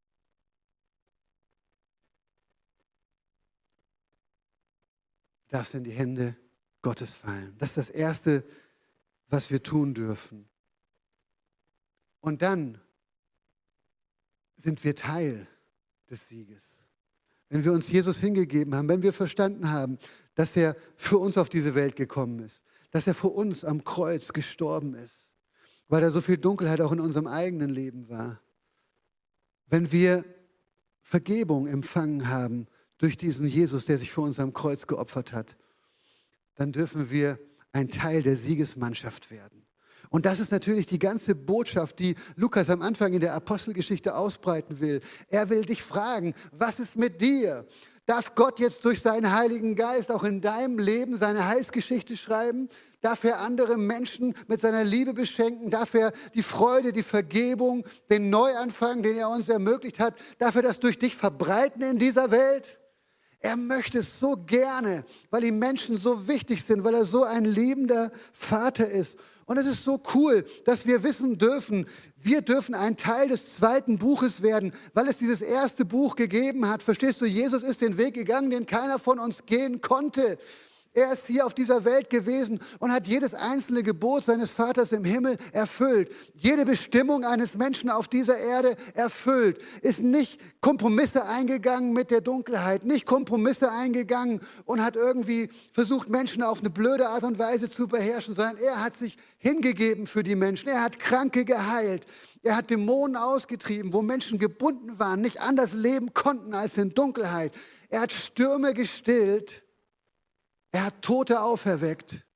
Du darfst in die Hände Gottes fallen. Das ist das Erste, was wir tun dürfen. Und dann sind wir Teil des Sieges. Wenn wir uns Jesus hingegeben haben, wenn wir verstanden haben, dass er für uns auf diese Welt gekommen ist, dass er für uns am Kreuz gestorben ist, weil da so viel Dunkelheit auch in unserem eigenen Leben war. Wenn wir Vergebung empfangen haben durch diesen Jesus, der sich für uns am Kreuz geopfert hat, dann dürfen wir ein Teil der Siegesmannschaft werden. Und das ist natürlich die ganze Botschaft, die Lukas am Anfang in der Apostelgeschichte ausbreiten will. Er will dich fragen, was ist mit dir? Darf Gott jetzt durch seinen Heiligen Geist auch in deinem Leben seine Heilsgeschichte schreiben? Darf er andere Menschen mit seiner Liebe beschenken? Darf er die Freude, die Vergebung, den Neuanfang, den er uns ermöglicht hat, darf er das durch dich verbreiten in dieser Welt? Er möchte es so gerne, weil ihm Menschen so wichtig sind, weil er so ein liebender Vater ist. Und es ist so cool, dass wir wissen dürfen, wir dürfen ein Teil des zweiten Buches werden, weil es dieses erste Buch gegeben hat. Verstehst du, Jesus ist den Weg gegangen, den keiner von uns gehen konnte. Er ist hier auf dieser Welt gewesen und hat jedes einzelne Gebot seines Vaters im Himmel erfüllt. Jede Bestimmung eines Menschen auf dieser Erde erfüllt. Ist nicht Kompromisse eingegangen mit der Dunkelheit, nicht Kompromisse eingegangen und hat irgendwie versucht, Menschen auf eine blöde Art und Weise zu beherrschen, sondern er hat sich hingegeben für die Menschen. Er hat Kranke geheilt. Er hat Dämonen ausgetrieben, wo Menschen gebunden waren, nicht anders leben konnten als in Dunkelheit. Er hat Stürme gestillt. Er hat Tote auferweckt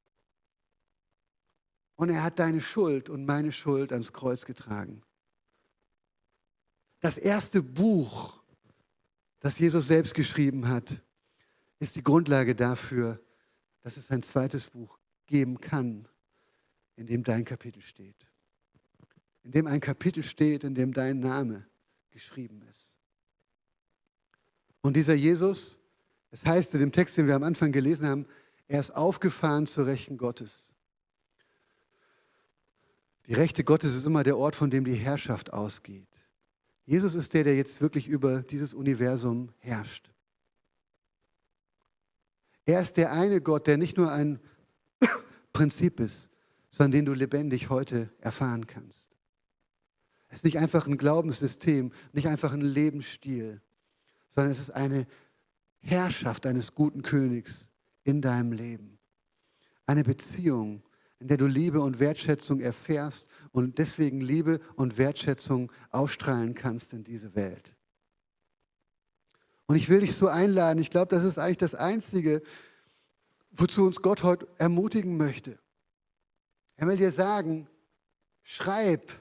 und er hat deine Schuld und meine Schuld ans Kreuz getragen. Das erste Buch, das Jesus selbst geschrieben hat, ist die Grundlage dafür, dass es ein zweites Buch geben kann, in dem dein Kapitel steht. In dem ein Kapitel steht, in dem dein Name geschrieben ist. Und dieser Jesus, es heißt in dem Text, den wir am Anfang gelesen haben, er ist aufgefahren zur Rechten Gottes. Die Rechte Gottes ist immer der Ort, von dem die Herrschaft ausgeht. Jesus ist der jetzt wirklich über dieses Universum herrscht. Er ist der eine Gott, der nicht nur ein Prinzip ist, sondern den du lebendig heute erfahren kannst. Es ist nicht einfach ein Glaubenssystem, nicht einfach ein Lebensstil, sondern es ist eine Herrschaft eines guten Königs in deinem Leben. Eine Beziehung, in der du Liebe und Wertschätzung erfährst und deswegen Liebe und Wertschätzung ausstrahlen kannst in diese Welt. Und ich will dich so einladen, ich glaube, das ist eigentlich das Einzige, wozu uns Gott heute ermutigen möchte. Er will dir sagen, schreib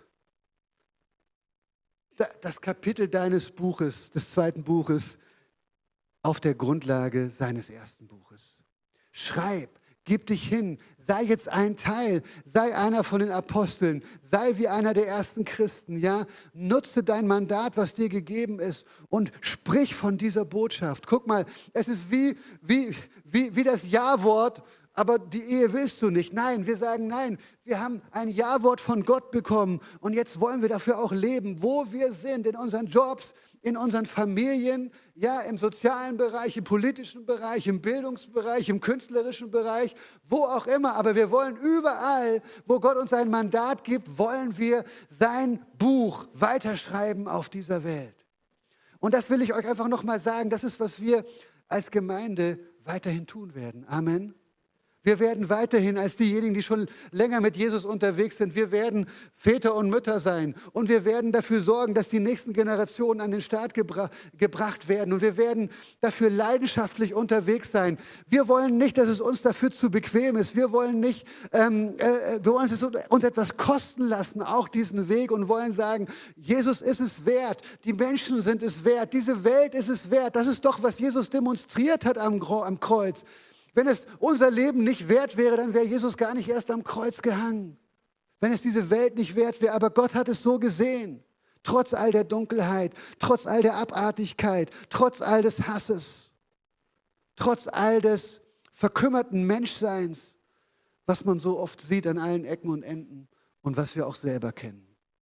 das Kapitel deines Buches, des zweiten Buches, auf der Grundlage seines ersten Buches. Schreib, gib dich hin, sei jetzt ein Teil, sei einer von den Aposteln, sei wie einer der ersten Christen, ja? Nutze dein Mandat, was dir gegeben ist und sprich von dieser Botschaft. Guck mal, es ist wie das Ja-Wort, aber die Ehe willst du nicht. Nein, wir sagen nein. Wir haben ein Ja-Wort von Gott bekommen und jetzt wollen wir dafür auch leben, wo wir sind, in unseren Jobs, in unseren Familien, ja, im sozialen Bereich, im politischen Bereich, im Bildungsbereich, im künstlerischen Bereich, wo auch immer. Aber wir wollen überall, wo Gott uns ein Mandat gibt, wollen wir sein Buch weiterschreiben auf dieser Welt. Und das will ich euch einfach nochmal sagen. Das ist, was wir als Gemeinde weiterhin tun werden. Amen. Wir werden weiterhin als diejenigen, die schon länger mit Jesus unterwegs sind, wir werden Väter und Mütter sein und wir werden dafür sorgen, dass die nächsten Generationen an den Start gebracht werden und wir werden dafür leidenschaftlich unterwegs sein. Wir wollen nicht, dass es uns dafür zu bequem ist. Wir wollen nicht, wir wollen es uns etwas kosten lassen, auch diesen Weg und wollen sagen, Jesus ist es wert, die Menschen sind es wert, diese Welt ist es wert. Das ist doch, was Jesus demonstriert hat am Kreuz. Wenn es unser Leben nicht wert wäre, dann wäre Jesus gar nicht erst am Kreuz gehangen. Wenn es diese Welt nicht wert wäre, aber Gott hat es so gesehen. Trotz all der Dunkelheit, trotz all der Abartigkeit, trotz all des Hasses, trotz all des verkümmerten Menschseins, was man so oft sieht an allen Ecken und Enden und was wir auch selber kennen.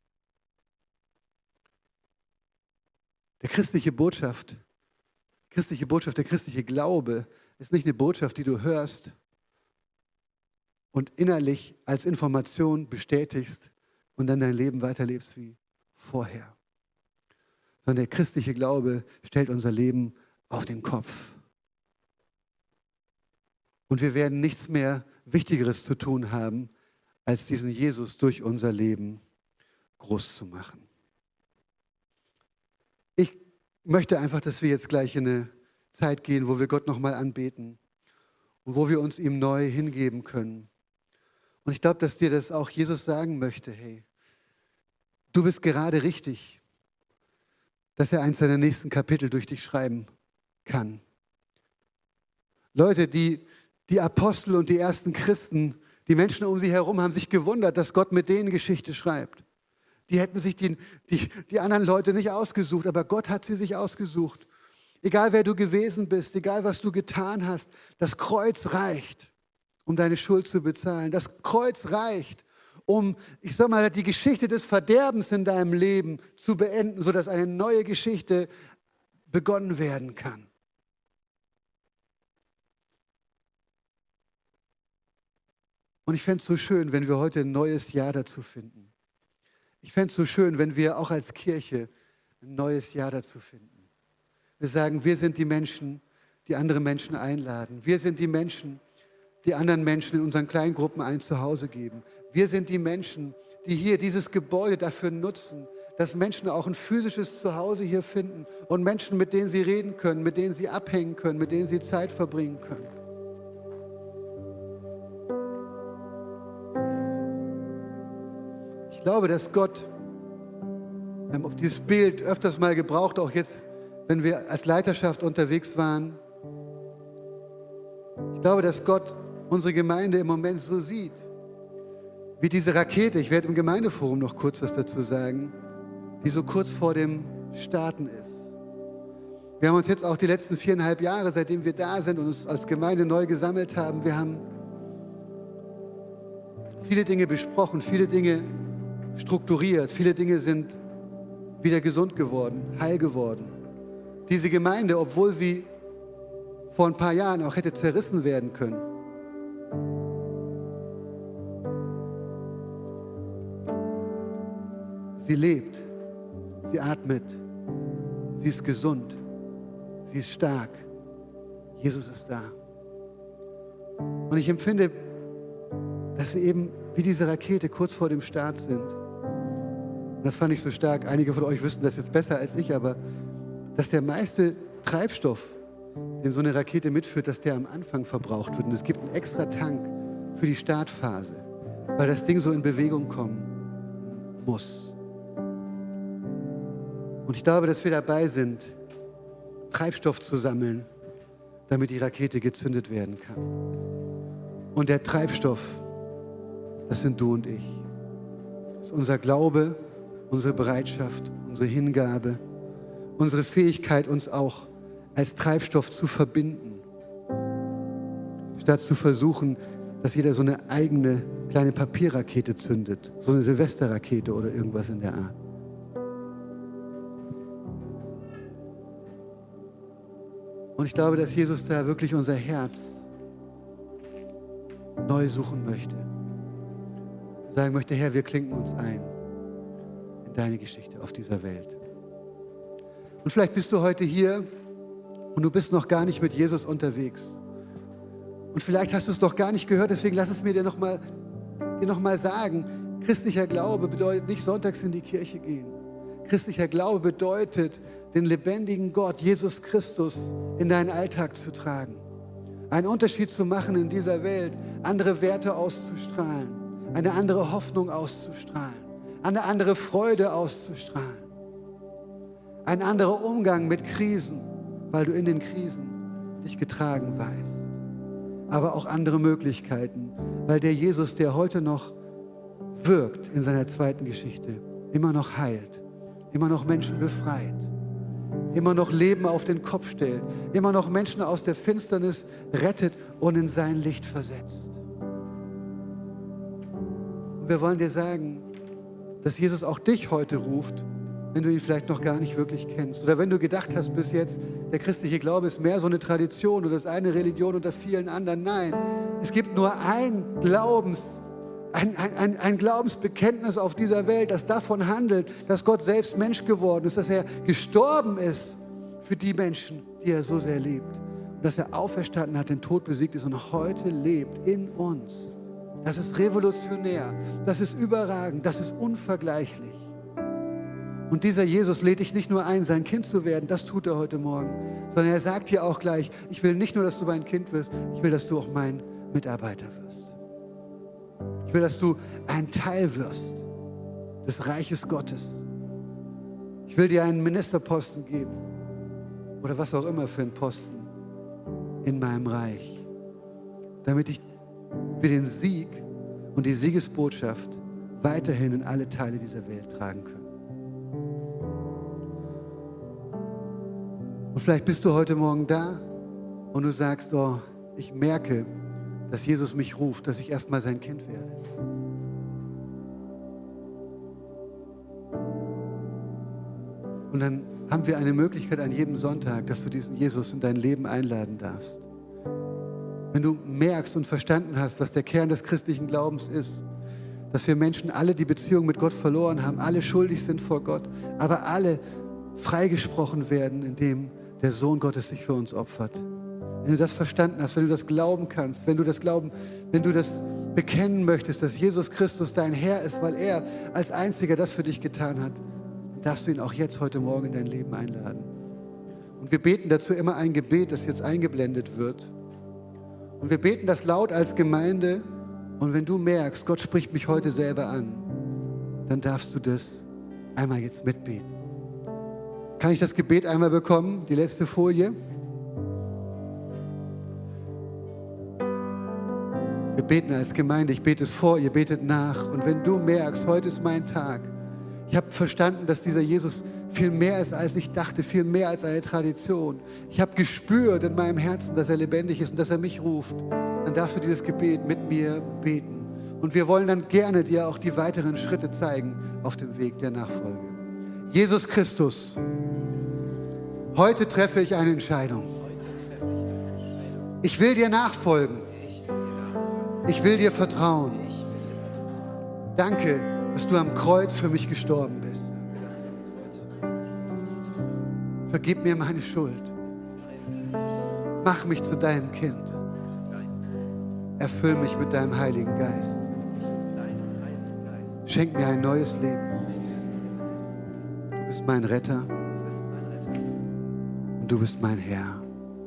Der christliche Botschaft, der christliche Glaube ist nicht eine Botschaft, die du hörst und innerlich als Information bestätigst und dann dein Leben weiterlebst wie vorher. Sondern der christliche Glaube stellt unser Leben auf den Kopf. Und wir werden nichts mehr Wichtigeres zu tun haben, als diesen Jesus durch unser Leben groß zu machen. Ich möchte einfach, dass wir jetzt gleich in eine Zeit gehen, wo wir Gott nochmal anbeten. und wo wir uns ihm neu hingeben können. Und ich glaube, dass dir das auch Jesus sagen möchte, hey, du bist gerade richtig, dass er eins seiner nächsten Kapitel durch dich schreiben kann. Leute, die Apostel und die ersten Christen, die Menschen um sie herum haben sich gewundert, dass Gott mit denen Geschichte schreibt. Die hätten sich die anderen Leute nicht ausgesucht, aber Gott hat sie sich ausgesucht. Egal wer du gewesen bist, egal was du getan hast, das Kreuz reicht, um deine Schuld zu bezahlen. Das Kreuz reicht, um, ich sag mal, die Geschichte des Verderbens in deinem Leben zu beenden, sodass eine neue Geschichte begonnen werden kann. Und ich fände es so schön, wenn wir heute ein neues Jahr dazu finden. Ich fände es so schön, wenn wir auch als Kirche ein neues Jahr dazu finden. Wir sagen, wir sind die Menschen, die andere Menschen einladen. Wir sind die Menschen, die anderen Menschen in unseren Kleingruppen ein Zuhause geben. Wir sind die Menschen, die hier dieses Gebäude dafür nutzen, dass Menschen auch ein physisches Zuhause hier finden und Menschen, mit denen sie reden können, mit denen sie abhängen können, mit denen sie Zeit verbringen können. Ich glaube, dass Gott, wir haben auf dieses Bild öfters mal gebraucht, auch jetzt, wenn wir als Leiterschaft unterwegs waren. Ich glaube, dass Gott unsere Gemeinde im Moment so sieht, wie diese Rakete, ich werde im Gemeindeforum noch kurz was dazu sagen, die so kurz vor dem Starten ist. Wir haben uns jetzt auch die letzten 4,5 Jahre, seitdem wir da sind und uns als Gemeinde neu gesammelt haben, wir haben viele Dinge besprochen, viele Dinge strukturiert, viele Dinge sind wieder gesund geworden, heil geworden. Diese Gemeinde, obwohl sie vor ein paar Jahren auch hätte zerrissen werden können, sie lebt, sie atmet, sie ist gesund, sie ist stark. Jesus ist da. Und ich empfinde, dass wir eben wie diese Rakete kurz vor dem Start sind. Und das fand ich so stark. Einige von euch wüssten das jetzt besser als ich, aber dass der meiste Treibstoff, den so eine Rakete mitführt, dass der am Anfang verbraucht wird. Und es gibt einen extra Tank für die Startphase, weil das Ding so in Bewegung kommen muss. Und ich glaube, dass wir dabei sind, Treibstoff zu sammeln, damit die Rakete gezündet werden kann. Und der Treibstoff, das sind du und ich. Das ist unser Glaube, unsere Bereitschaft, unsere Hingabe, unsere Fähigkeit, uns auch als Treibstoff zu verbinden, statt zu versuchen, dass jeder so eine eigene kleine Papierrakete zündet, so eine Silvesterrakete oder irgendwas in der Art. Und ich glaube, dass Jesus da wirklich unser Herz neu suchen möchte. Sagen möchte, Herr, wir klinken uns ein in deine Geschichte auf dieser Welt. Und vielleicht bist du heute hier und du bist noch gar nicht mit Jesus unterwegs. Und vielleicht hast du es noch gar nicht gehört, deswegen lass es mir dir noch mal sagen. Christlicher Glaube bedeutet nicht sonntags in die Kirche gehen. Christlicher Glaube bedeutet, den lebendigen Gott, Jesus Christus, in deinen Alltag zu tragen. Einen Unterschied zu machen in dieser Welt, andere Werte auszustrahlen, eine andere Hoffnung auszustrahlen, eine andere Freude auszustrahlen, ein anderer Umgang mit Krisen, weil du in den Krisen dich getragen weißt. Aber auch andere Möglichkeiten, weil der Jesus, der heute noch wirkt in seiner zweiten Geschichte, immer noch heilt, immer noch Menschen befreit, immer noch Leben auf den Kopf stellt, immer noch Menschen aus der Finsternis rettet und in sein Licht versetzt. Und wir wollen dir sagen, dass Jesus auch dich heute ruft, wenn du ihn vielleicht noch gar nicht wirklich kennst. Oder wenn du gedacht hast bis jetzt, der christliche Glaube ist mehr so eine Tradition oder ist eine Religion unter vielen anderen. Nein, es gibt nur ein Glaubensbekenntnis auf dieser Welt, das davon handelt, dass Gott selbst Mensch geworden ist, dass er gestorben ist für die Menschen, die er so sehr liebt. Und dass er auferstanden hat, den Tod besiegt ist und heute lebt in uns. Das ist revolutionär, das ist überragend, das ist unvergleichlich. Und dieser Jesus lädt dich nicht nur ein, sein Kind zu werden, das tut er heute Morgen, sondern er sagt dir auch gleich, ich will nicht nur, dass du mein Kind wirst, ich will, dass du auch mein Mitarbeiter wirst. Ich will, dass du ein Teil wirst des Reiches Gottes. Ich will dir einen Ministerposten geben oder was auch immer für einen Posten in meinem Reich, damit wir den Sieg und die Siegesbotschaft weiterhin in alle Teile dieser Welt tragen können. Und vielleicht bist du heute Morgen da und du sagst, oh, ich merke, dass Jesus mich ruft, dass ich erstmal sein Kind werde. Und dann haben wir eine Möglichkeit an jedem Sonntag, dass du diesen Jesus in dein Leben einladen darfst. Wenn du merkst und verstanden hast, was der Kern des christlichen Glaubens ist, dass wir Menschen alle die Beziehung mit Gott verloren haben, alle schuldig sind vor Gott, aber alle freigesprochen werden, indem der Sohn Gottes sich für uns opfert. Wenn du das verstanden hast, wenn du das glauben kannst, wenn du das bekennen möchtest, dass Jesus Christus dein Herr ist, weil er als Einziger das für dich getan hat, dann darfst du ihn auch jetzt heute Morgen in dein Leben einladen. Und wir beten dazu immer ein Gebet, das jetzt eingeblendet wird. Und wir beten das laut als Gemeinde. Und wenn du merkst, Gott spricht mich heute selber an, dann darfst du das einmal jetzt mitbeten. Kann ich das Gebet einmal bekommen? Die letzte Folie. Wir beten als Gemeinde, ich bete es vor, ihr betet nach. Und wenn du merkst, heute ist mein Tag, ich habe verstanden, dass dieser Jesus viel mehr ist, als ich dachte, viel mehr als eine Tradition. Ich habe gespürt in meinem Herzen, dass er lebendig ist und dass er mich ruft. Dann darfst du dieses Gebet mit mir beten. Und wir wollen dann gerne dir auch die weiteren Schritte zeigen auf dem Weg der Nachfolge. Jesus Christus, heute treffe ich eine Entscheidung. Ich will dir nachfolgen. Ich will dir vertrauen. Danke, dass du am Kreuz für mich gestorben bist. Vergib mir meine Schuld. Mach mich zu deinem Kind. Erfüll mich mit deinem Heiligen Geist. Schenk mir ein neues Leben. Du bist mein Retter und du bist mein Herr.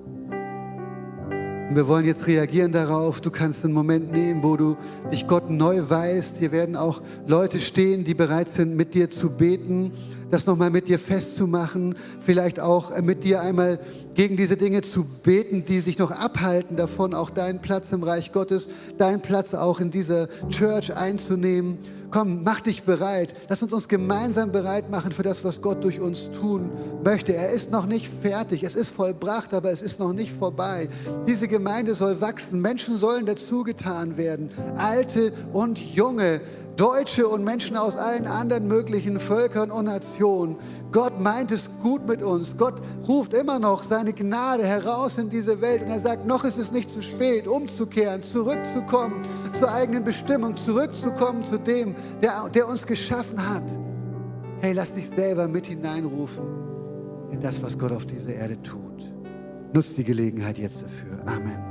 Und wir wollen jetzt reagieren darauf. Du kannst einen Moment nehmen, wo du dich Gott neu weißt. Hier werden auch Leute stehen, die bereit sind, mit dir zu beten, das nochmal mit dir festzumachen, vielleicht auch mit dir einmal gegen diese Dinge zu beten, die sich noch abhalten davon, auch deinen Platz im Reich Gottes, deinen Platz auch in dieser Church einzunehmen. Komm, mach dich bereit. Lass uns gemeinsam bereit machen für das, was Gott durch uns tun möchte. Er ist noch nicht fertig. Es ist vollbracht, aber es ist noch nicht vorbei. Diese Gemeinde soll wachsen. Menschen sollen dazugetan werden. Alte und Junge, Deutsche und Menschen aus allen anderen möglichen Völkern und Nationen. Gott meint es gut mit uns. Gott ruft immer noch seine Gnade heraus in diese Welt. Und er sagt, noch ist es nicht zu spät, umzukehren, zurückzukommen zur eigenen Bestimmung, zurückzukommen zu dem, der uns geschaffen hat. Hey, lass dich selber mit hineinrufen in das, was Gott auf dieser Erde tut. Nutz die Gelegenheit jetzt dafür. Amen.